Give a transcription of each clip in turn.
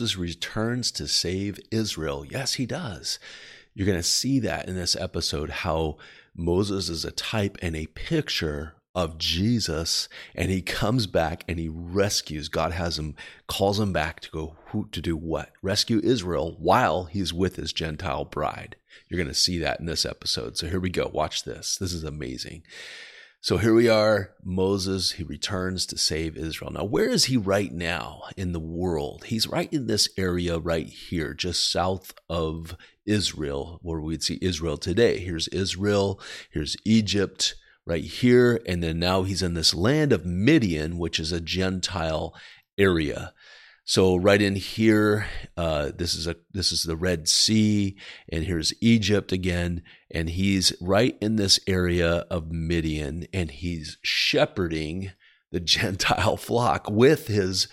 Moses returns to save Israel. Yes, he does. You're going to see that in this episode, how Moses is a type and a picture of Jesus, and he comes back and he rescues. God calls him back to go to do what? Rescue Israel while he's with his Gentile bride. You're going to see that in this episode. So here we go. Watch this. This is amazing. So here we are, Moses, he returns to save Israel. Now, where is he right now in the world? He's right in this area right here, just south of Israel, where we'd see Israel today. Here's Israel, here's Egypt right here, and then now he's in this land of Midian, which is a Gentile area. So right in here, this is the Red Sea, and here's Egypt again, and he's right in this area of Midian, and he's shepherding the Gentile flock with his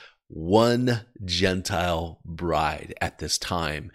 one Gentile bride at this time.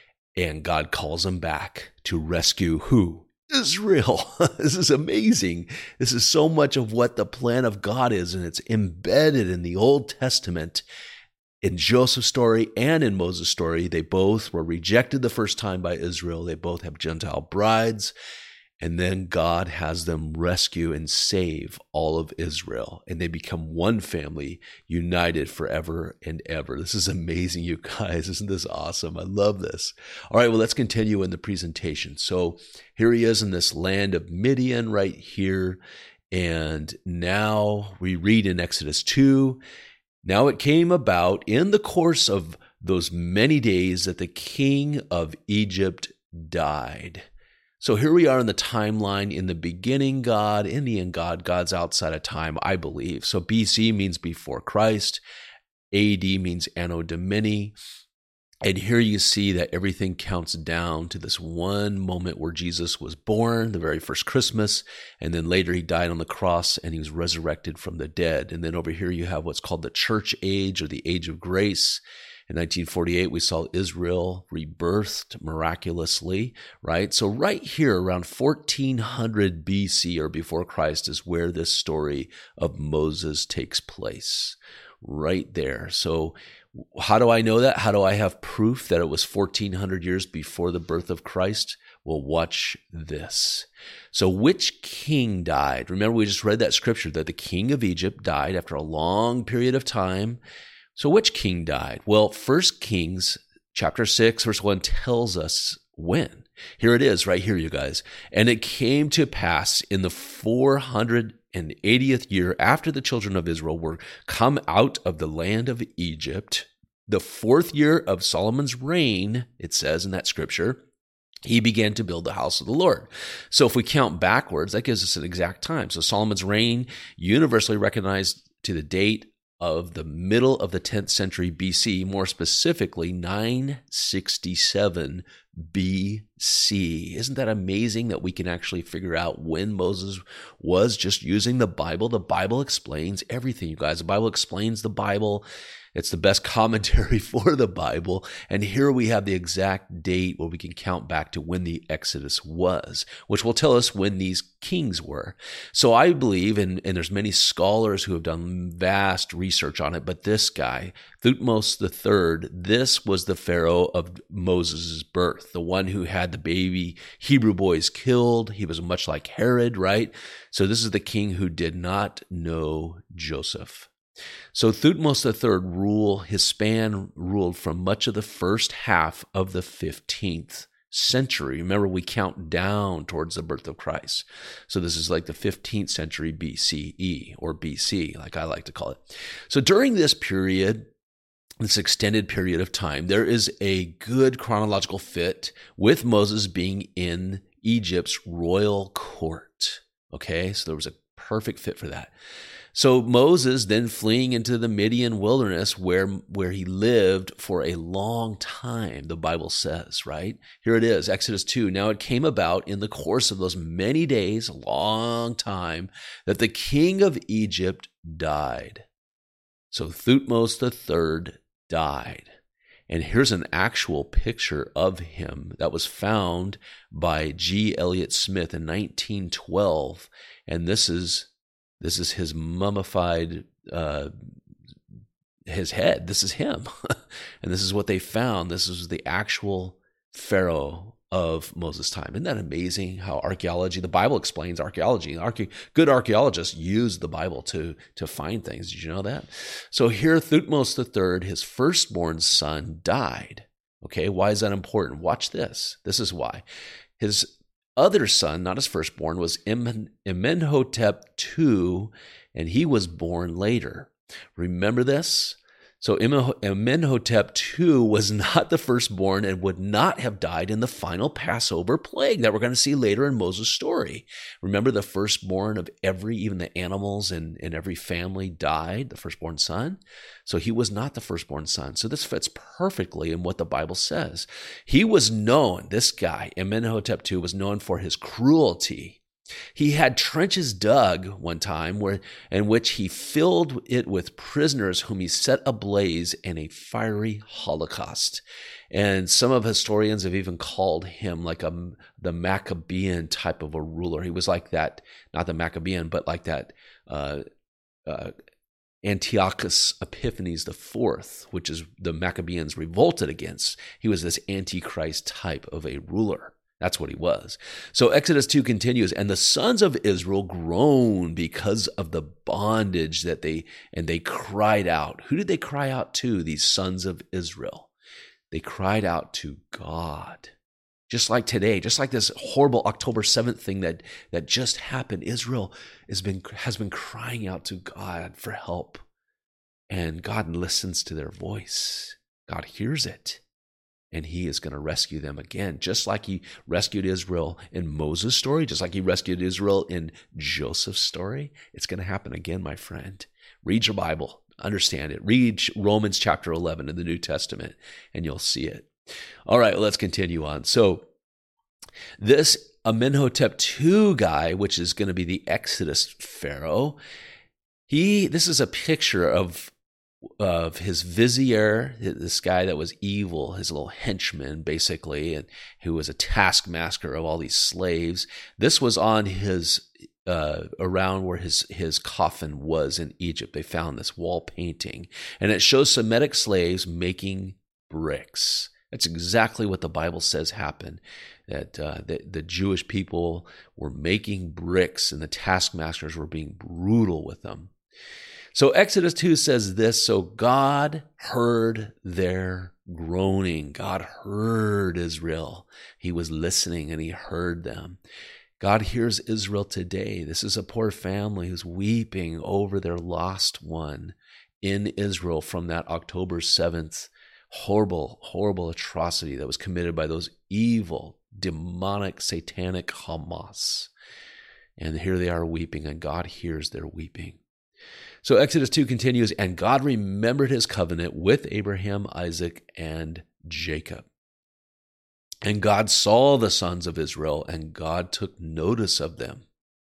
And God calls him back to rescue who? Israel. This is amazing. This is so much of what the plan of God is, and it's embedded in the Old Testament. In Joseph's story and in Moses' story, they both were rejected the first time by Israel. They both have Gentile brides. And then God has them rescue and save all of Israel. And they become one family, united forever and ever. This is amazing, you guys. Isn't this awesome? I love this. All right, well, let's continue in the presentation. So here he is in this land of Midian right here. And now we read in Exodus 2, now it came about in the course of those many days that the king of Egypt died. So here we are in the timeline. In the beginning, God, in the end, God. God's outside of time, I believe. So BC means before Christ. AD means Anno Domini. And here you see that everything counts down to this one moment where Jesus was born, the very first Christmas, and then later he died on the cross and he was resurrected from the dead. And then over here you have what's called the church age, or the age of grace. In 1948, we saw Israel rebirthed miraculously, right? So right here around 1400 BC or before Christ is where this story of Moses takes place, right there. So how do I know that? How do I have proof that it was 1400 years before the birth of Christ? Well, watch this. So which king died? Remember, we just read that scripture that the king of Egypt died after a long period of time. So which king died? Well, 1 Kings chapter 6, verse 1 tells us when. Here it is right here, you guys. And it came to pass in the 480th year after the children of Israel were come out of the land of Egypt, the 4th year of Solomon's reign, it says in that scripture, he began to build the house of the Lord. So if we count backwards, that gives us an exact time. So Solomon's reign, universally recognized to the date of the middle of the 10th century BC, more specifically 967 BC. Isn't that amazing that we can actually figure out when Moses was just using the Bible? The Bible explains everything, you guys. The Bible explains the Bible. It's the best commentary for the Bible. And here we have the exact date where we can count back to when the Exodus was, which will tell us when these kings were. So I believe, and there's many scholars who have done vast research on it, but this guy, Thutmose III, this was the Pharaoh of Moses' birth, the one who had the baby Hebrew boys killed. He was much like Herod, right? So this is the king who did not know Joseph. So Thutmose III his span ruled from much of the first half of the 15th century. Remember, we count down towards the birth of Christ. So this is like the 15th century BCE, or BC, like I like to call it. So during this period, this extended period of time, there is a good chronological fit with Moses being in Egypt's royal court. Okay, so there was a perfect fit for that. So Moses then fleeing into the Midian wilderness where he lived for a long time, the Bible says, right? Here it is, Exodus 2. Now it came about in the course of those many days, a long time, that the king of Egypt died. So Thutmose III died. And here's an actual picture of him that was found by G. Elliott Smith in 1912. And this is his mummified his head. This is him. And this is what they found. This is the actual Pharaoh of Moses' time. Isn't that amazing how archaeology, the Bible explains archaeology. Good archaeologists use the Bible to find things. Did you know that? So here, Thutmose III, his firstborn son, died. Okay, why is that important? Watch this. This is why. His other son, not his firstborn, was Amenhotep II, and he was born later. Remember this? So Amenhotep II was not the firstborn and would not have died in the final Passover plague that we're going to see later in Moses' story. Remember, the firstborn of even the animals in every family died, the firstborn son. So he was not the firstborn son. So this fits perfectly in what the Bible says. He was known, this guy, Amenhotep II, was known for his cruelty. He had trenches dug one time in which he filled it with prisoners whom he set ablaze in a fiery holocaust. And some of historians have even called him like the Maccabean type of a ruler. He was like that, not the Maccabean, but like that Antiochus Epiphanes IV, which is the Maccabeans revolted against. He was this Antichrist type of a ruler. That's what he was. So Exodus 2 continues, and the sons of Israel groaned because of the bondage that they cried out. Who did they cry out to? These sons of Israel. They cried out to God. Just like today, just like this horrible October 7th thing that just happened, Israel has been crying out to God for help. And God listens to their voice. God hears it. And he is going to rescue them again, just like he rescued Israel in Moses' story, just like he rescued Israel in Joseph's story. It's going to happen again, my friend. Read your Bible, understand it. Read Romans chapter 11 in the New Testament, and you'll see it. All right, let's continue on. So this Amenhotep II guy, which is going to be the Exodus Pharaoh, this is a picture of his vizier, this guy that was evil, his little henchman, basically, and who was a taskmaster of all these slaves. This was on his around where his coffin was in Egypt. They found this wall painting, and it shows Semitic slaves making bricks. That's exactly what the Bible says happened, that the Jewish people were making bricks, and the taskmasters were being brutal with them. So Exodus 2 says this, so God heard their groaning. God heard Israel. He was listening and he heard them. God hears Israel today. This is a poor family who's weeping over their lost one in Israel from that October 7th horrible, horrible atrocity that was committed by those evil, demonic, satanic Hamas. And here they are weeping, and God hears their weeping. So Exodus 2 continues, and God remembered his covenant with Abraham, Isaac, and Jacob. And God saw the sons of Israel, and God took notice of them.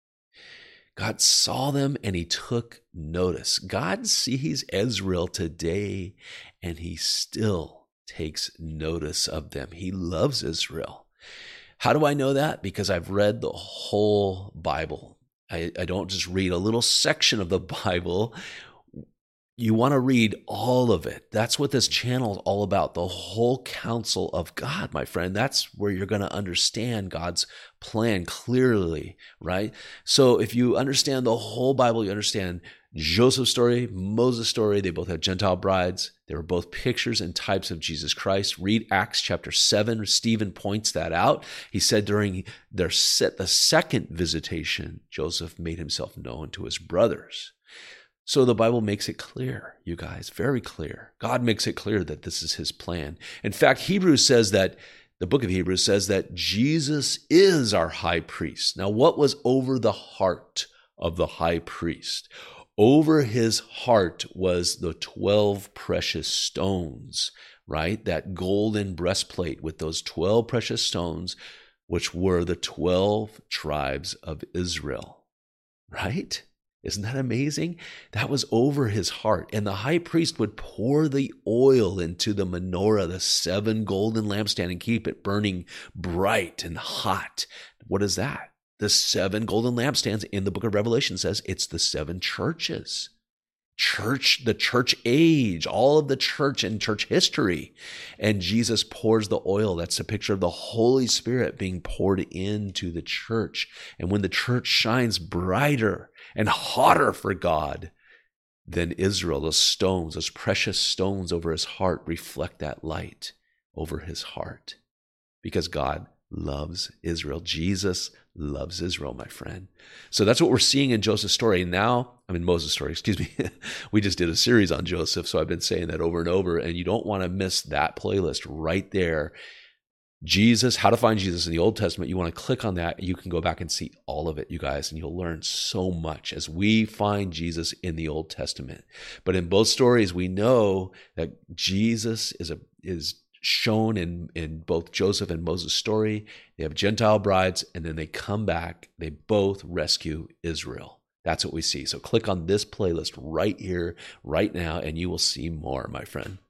God saw them, and he took notice. God sees Israel today, and he still takes notice of them. He loves Israel. How do I know that? Because I've read the whole Bible. I don't just read a little section of the Bible. You want to read all of it. That's what this channel is all about, the whole counsel of God, my friend. That's where you're going to understand God's plan clearly, right? So if you understand the whole Bible, you understand Joseph's story, Moses' story. They both had Gentile brides. They were both pictures and types of Jesus Christ. Read Acts chapter 7. Stephen points that out. He said during the second visitation, Joseph made himself known to his brothers. So the Bible makes it clear, you guys, very clear. God makes it clear that this is his plan. In fact, the book of Hebrews says that Jesus is our high priest. Now, what was over the heart of the high priest? Over his heart was the 12 precious stones, right? That golden breastplate with those 12 precious stones, which were the 12 tribes of Israel, right? Isn't that amazing? That was over his heart. And the high priest would pour the oil into the menorah, the 7 golden lampstands, and keep it burning bright and hot. What is that? The 7 golden lampstands in the book of Revelation says it's the 7 churches. the church age, all of the church and church history. And Jesus pours the oil. That's a picture of the Holy Spirit being poured into the church. And when the church shines brighter and hotter for God, then Israel, those stones, those precious stones over his heart reflect that light over his heart, because God loves Israel. Jesus loves Israel, my friend. So that's what we're seeing in Joseph's story. Moses' story, excuse me. We just did a series on Joseph, so I've been saying that over and over, and you don't want to miss that playlist right there. Jesus, how to find Jesus in the Old Testament. You want to click on that. You can go back and see all of it, you guys, and you'll learn so much as we find Jesus in the Old Testament. But in both stories, we know that Jesus is shown in both Joseph and Moses' story. They have Gentile brides, and then they come back. They both rescue Israel. That's what we see. So click on this playlist right here, right now, and you will see more, my friend.